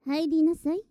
入りなさい。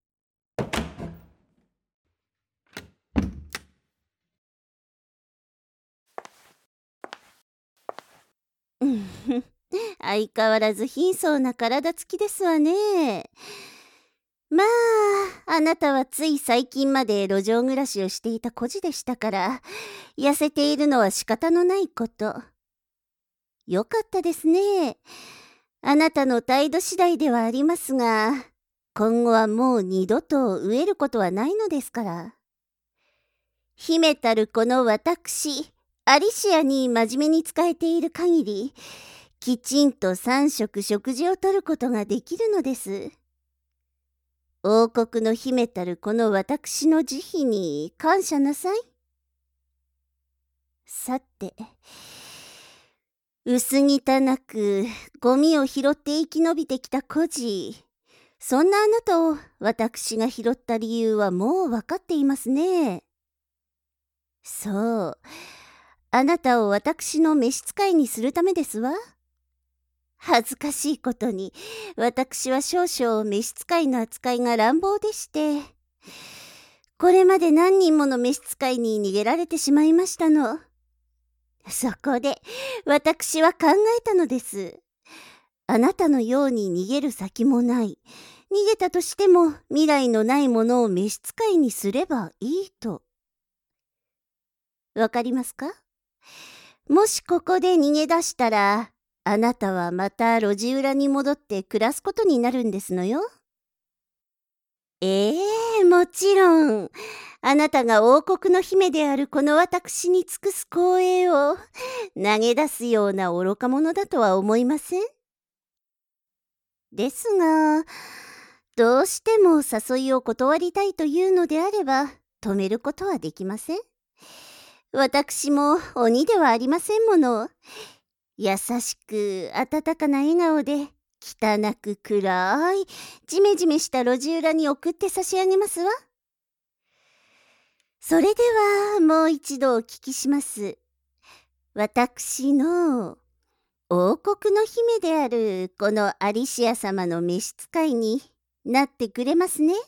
うんふん相変わらず貧相な体つきですわね。まあ、あなたはつい最近まで路上暮らしをしていた孤児でしたから、痩せているのは仕方のないこと。よかったですね。あなたの態度次第ではありますが、今後はもう二度と飢えることはないのですから。秘めたるこの私、アリシアに真面目に仕えている限り、きちんと3食食事をとることができるのです。王国の秘めたるこの私の慈悲に感謝なさい。さて、薄汚くゴミを拾って生き延びてきた孤児。そんなあなたを私が拾った理由はもう分かっていますね。そう。あなたを私の召使いにするためですわ。恥ずかしいことに、私は少々召使いの扱いが乱暴でして、これまで何人もの召使いに逃げられてしまいましたの。そこで、私は考えたのです。あなたのように逃げる先もない。逃げたとしても未来のないものを召使いにすればいいと。わかりますか？もしここで逃げ出したら、あなたはまた路地裏に戻って暮らすことになるんですのよ。もちろん。あなたが王国の姫であるこの私に尽くす光栄を投げ出すような愚か者だとは思いません。ですが、どうしても誘いを断りたいというのであれば、止めることはできません。私も鬼ではありませんもの。優しく温かな笑顔で汚く暗いジメジメした路地裏に送って差し上げますわ。それではもう一度お聞きします。私の王国の姫であるこのアリシア様の召使いになってくれますね。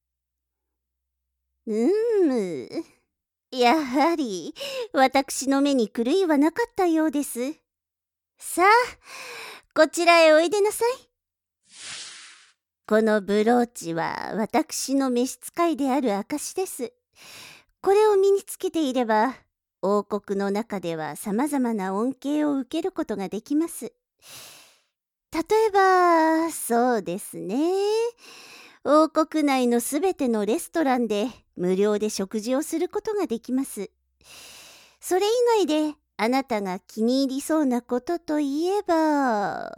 やはり私の目に狂いはなかったようです。さあ、こちらへおいでなさい。このブローチは私の召使いである証です。これを身につけていれば、王国の中では様々な恩恵を受けることができます。例えば、そうですね。王国内のすべてのレストランで無料で食事をすることができます。それ以外であなたが気に入りそうなことといえば、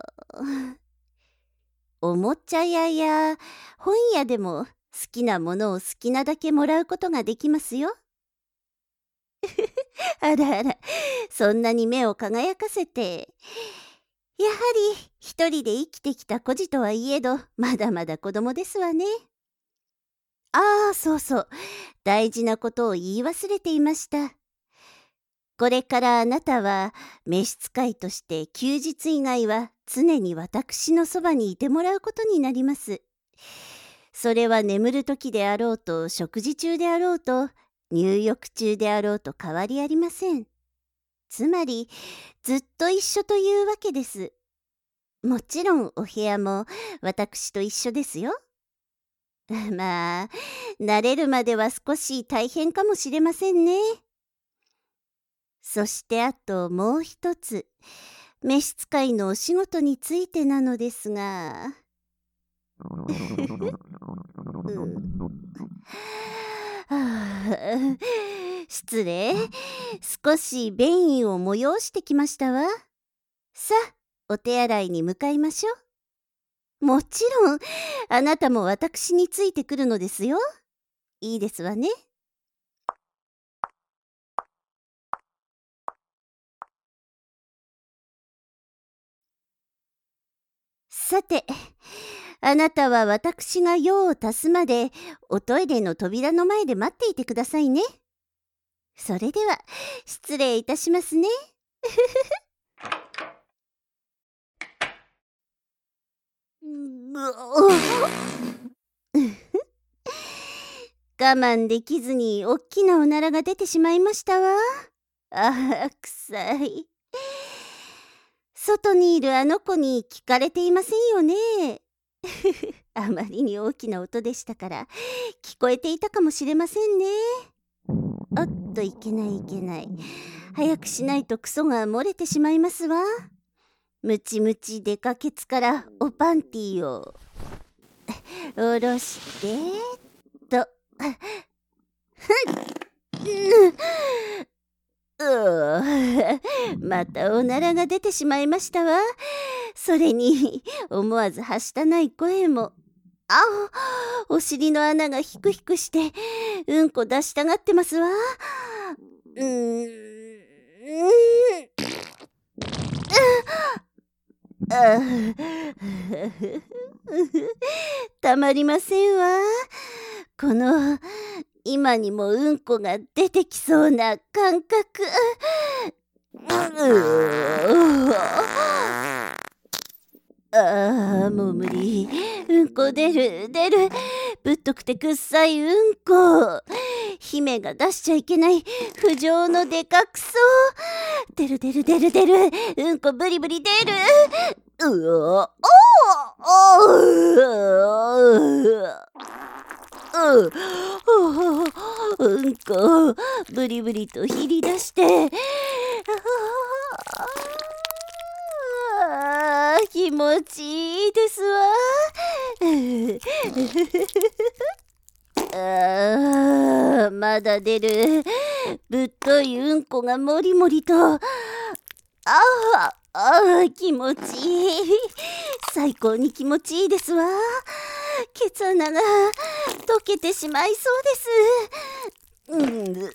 おもちゃ屋や本屋でも好きなものを好きなだけもらうことができますよ。あらあら、そんなに目を輝かせて。やはり一人で生きてきた孤児とはいえど、まだまだ子供ですわね。ああ、そうそう。大事なことを言い忘れていました。これからあなたは召使いとして休日以外は常に私のそばにいてもらうことになります。それは眠る時であろうと食事中であろうと入浴中であろうと変わりありません。つまりずっと一緒というわけです。もちろんお部屋も私と一緒ですよ。まあ、慣れるまでは少し大変かもしれませんね。そしてあともう一つ、召使いのお仕事についてなのですが、はあ失礼。少し便意を催してきましたわ。さあ、お手洗いに向かいましょう。もちろん、あなたも私についてくるのですよ。いいですわね。さて、あなたは私が用を足すまでおトイレの扉の前で待っていてくださいね。それでは失礼いたしますね。うお慢できずにおっきなおならが出てしまいましたわ。ああ、臭い。外にいるあの子に聞かれていませんよね。あまりに大きな音でしたから聞こえていたかもしれませんね。おっと、いけないいけない。早くしないとクソが漏れてしまいますわ。ムチムチデカケツからおパンティーを下ろしてと。またおならが出てしまいましたわ。それに思わずはしたない声も。お尻の穴がヒクヒクしてうんこ出したがってますわ。たまりませんわ。この今にもうんこが出てきそうな感覚。もう無理。うんこ出る。ぶっとくてくっさいうんこ。姫が出しちゃいけない不浄のでかくそ。出る。うんこブリブリ出る。うんこブリブリとひり出して気持ちいいですわ。まだ出る。ぶっというんこがもりもりと。気持ちいい。最高に気持ちいいですわ。ケツ穴が溶けてしまいそうです。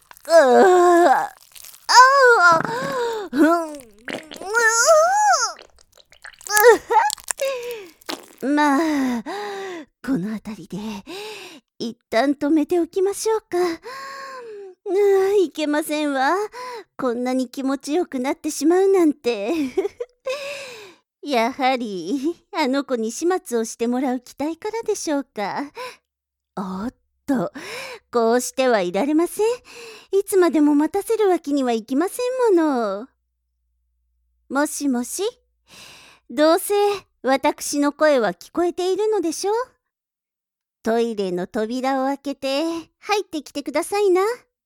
まあこの辺りで一旦止めておきましょうか。いけませんわ。こんなに気持ちよくなってしまうなんて。やはりあの子に始末をしてもらう期待からでしょうか。おっと、こうしてはいられません。いつまでも待たせるわけにはいきませんもの。もしもし、どうせ私の声は聞こえているのでしょう。トイレの扉を開けて入ってきてくださいな。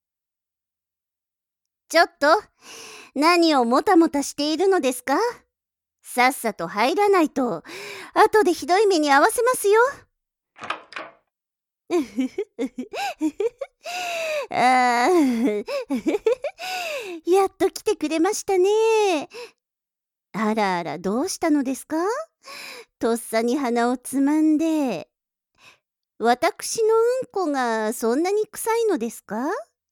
ちょっと、何をもたもたしているのですか？さっさと入らないと、後でひどい目に遭わせますよ。やっと来てくれましたね。あら、どうしたのですか？とっさに鼻をつまんで。私のうんこがそんなに臭いのですか？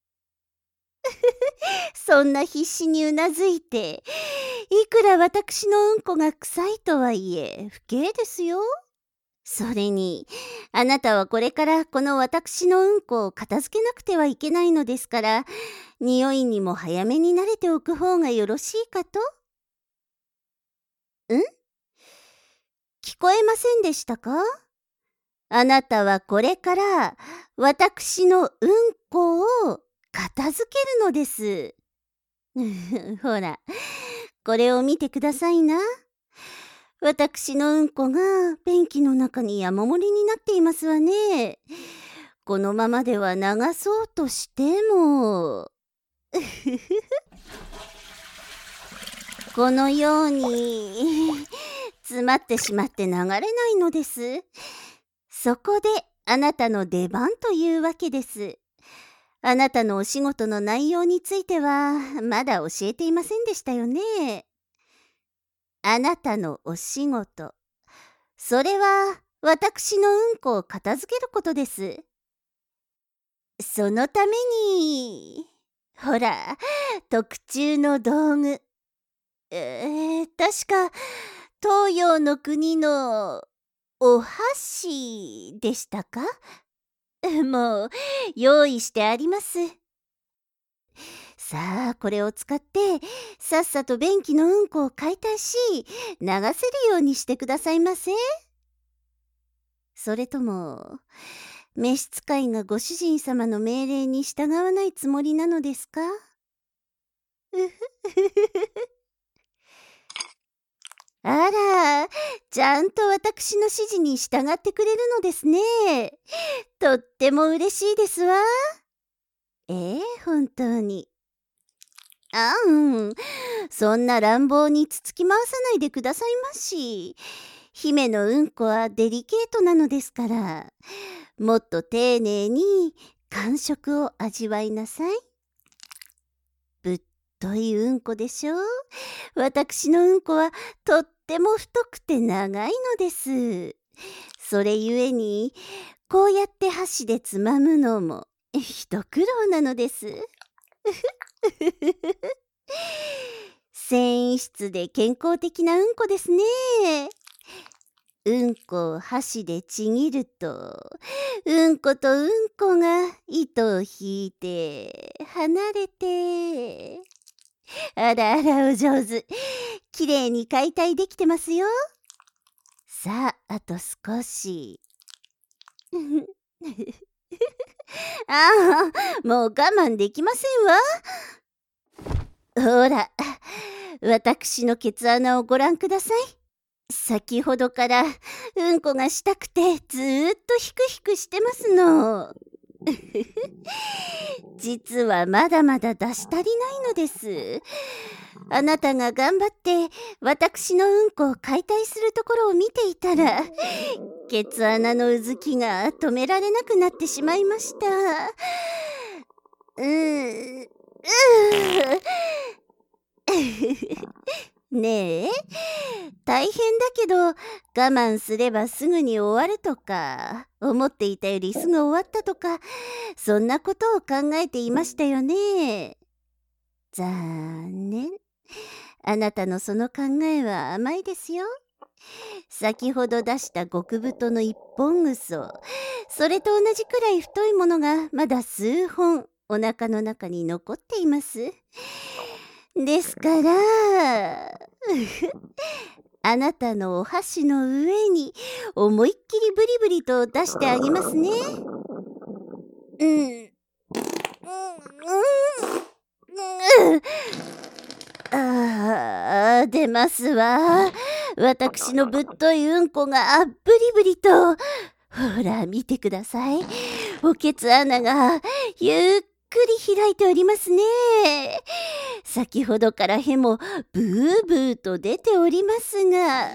そんな必死にうなずいて、いくら私のうんこが臭いとはいえ不敬ですよ。それにあなたはこれからこの私のうんこを片付けなくてはいけないのですから、匂いにも早めに慣れておく方がよろしいかと。聞こえませんでしたか？あなたはこれから私のうんこを片付けるのです。ほら、これを見てくださいな。私のうんこが便器の中に山盛りになっていますわね。このままでは流そうとしてもこのように詰まってしまって流れないのです。そこであなたの出番というわけです。あなたのお仕事の内容についてはまだ教えていませんでしたよね。あなたのお仕事、それは私のうんこを片付けることです。そのために、ほら、特注の道具。確か東洋の国のお箸でしたか？もう用意してあります。さあ、これを使ってさっさと便器のうんこを解体し、流せるようにしてくださいませ。それとも召使いがご主人様の命令に従わないつもりなのですか？うふあら、ちゃんと私の指示に従ってくれるのですね。とっても嬉しいですわ。本当に。うん。そんな乱暴につつき回さないでくださいまし。姫のうんこはデリケートなのですから、もっと丁寧に感触を味わいなさい。ぶっというんこでしょ。私のうんこはとっても太くて長いのです。それゆえに、こうやって箸でつまむのも一苦労なのです。繊維質で健康的なうんこですね。うんこを箸でちぎると、うんことうんこが糸を引いて離れて、あらあらお上手。きれいに解体できてますよ。さあ、あと少し。もう我慢できませんわ。ほら、私のケツ穴をご覧ください。先ほどからうんこがしたくてずーっとヒクヒクしてますの。実はまだまだ出し足りないのです。あなたが頑張って私のうんこを解体するところを見ていたら、ケツ穴のうずきが止められなくなってしまいました。ねえ、大変だけど我慢すればすぐに終わるとか、思っていたよりすぐ終わったとか、そんなことを考えていましたよね。残念。あなたのその考えは甘いですよ。先ほど出した極太の一本ぐそ、それと同じくらい太いものがまだ数本お腹の中に残っています。ですからあなたのお箸の上に思いっきりブリブリと出してあげますね。出ますわ。私のぶっというんこがブリブリと。ほら見てください。おけつ穴がゆっくり開いておりますね。先ほどからへもブーブーと出ておりますが、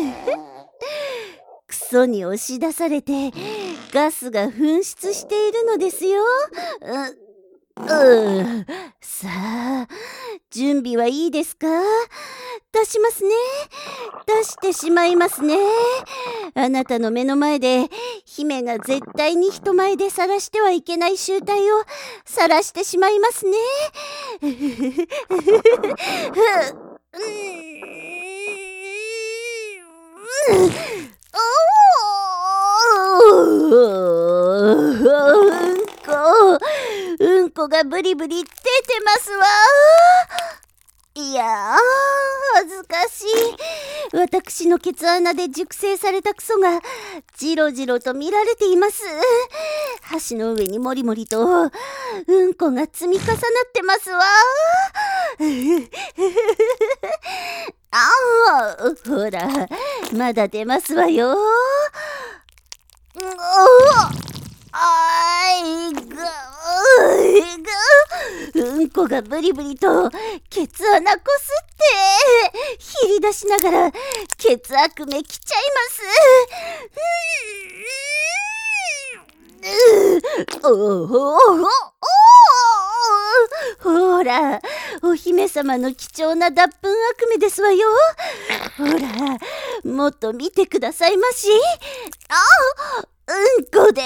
クソに押し出されてガスが噴出しているのですよ。さあ、準備はいいですか？出しますね。出してしまいますね。あなたの目の前で姫が絶対に人前で晒してはいけない醜態を晒してしまいますね。うんこがブリブリ出てますわ。いやー、恥ずかしい。私のケツ穴で熟成されたクソがじろじろと見られています。箸の上にもりもりとうんこが積み重なってますわ。ほら、まだ出ますわよ。うんこがブリブリとケツ穴こすってひり出しながらケツ悪めきちゃいます。ほら、お姫様の貴重な脱粉悪夢ですわよ。ほら、もっと見てくださいまし。うんこで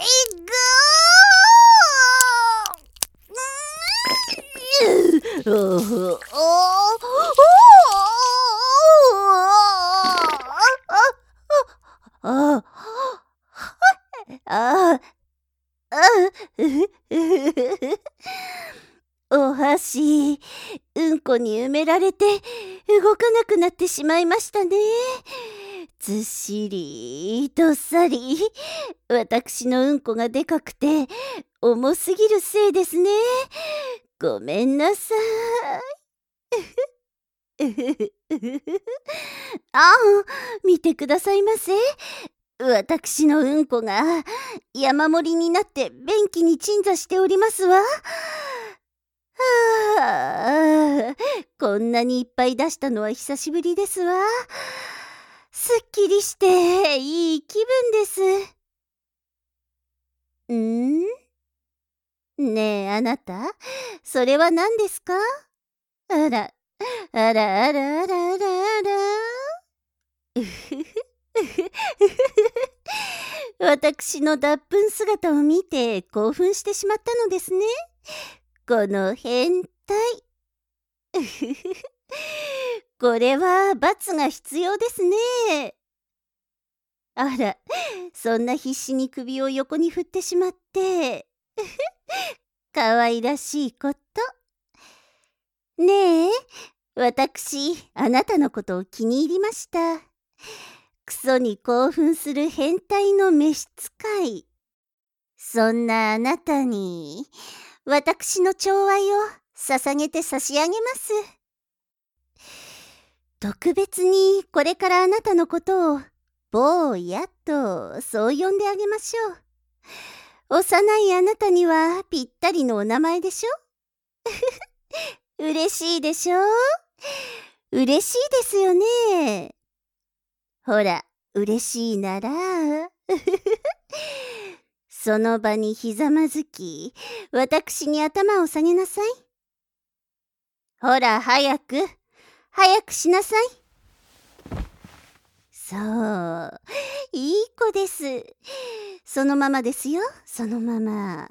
お箸、うんこに埋められて動かなくなってしまいましたね。 ずっしりどっさり、私のうんこがでかくて重すぎるせいですね。ごめんなさい。ああ、見てくださいませ。私のうんこが山盛りになって便器に鎮座しておりますわ。はあ、こんなにいっぱい出したのは久しぶりですわ。すっきりしていい気分です。ねえあなた、それは何ですか？あら、あらあらあらあらあら。うふふ。私の脱粉姿を見て興奮してしまったのですね。この変態。うふふ。これは罰が必要ですね。あら、そんな必死に首を横に振ってしまって。かわいらしいこと。ねえ、私、あなたのことを気に入りました。クソに興奮する変態の召使い。そんなあなたに、私の寵愛を捧げて差し上げます。特別にこれからあなたのことを坊やとそう呼んであげましょう。幼いあなたにはぴったりのお名前でしょ。嬉しいでしょ。嬉しいですよね。ほら、嬉しいならその場にひざまずき、私に頭を下げなさい。ほら、早くしなさい。そう、いい子です。そのままですよ、そのまま。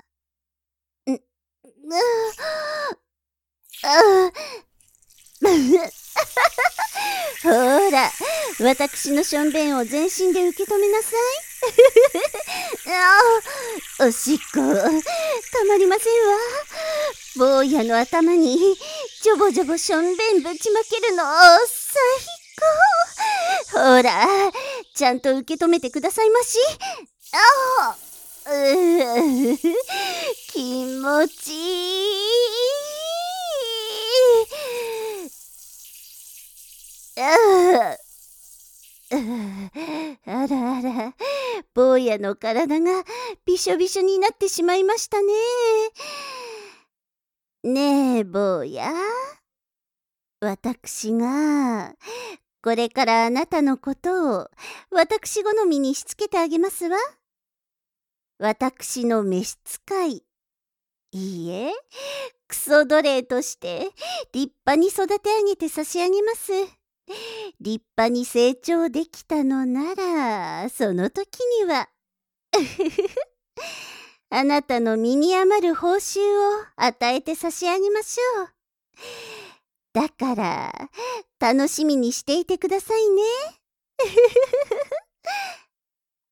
ほら、私のしょんべんを全身で受け止めなさい。おしっこ、たまりませんわ。坊やの頭にジョボジョボしょんべんぶちまけるの最高。ほら、ちゃんと受け止めてくださいまし。気持ちいい。あらあら、坊やの体がびしょびしょになってしまいましたね。ねえ、坊や。私が、これからあなたのことを、私好みにしつけてあげますわ。私の召使い。いいえ、クソ奴隷として立派に育て上げて差し上げます。立派に成長できたのなら、その時にはあなたの身に余る報酬を与えて差し上げましょう。だから楽しみにしていてくださいね。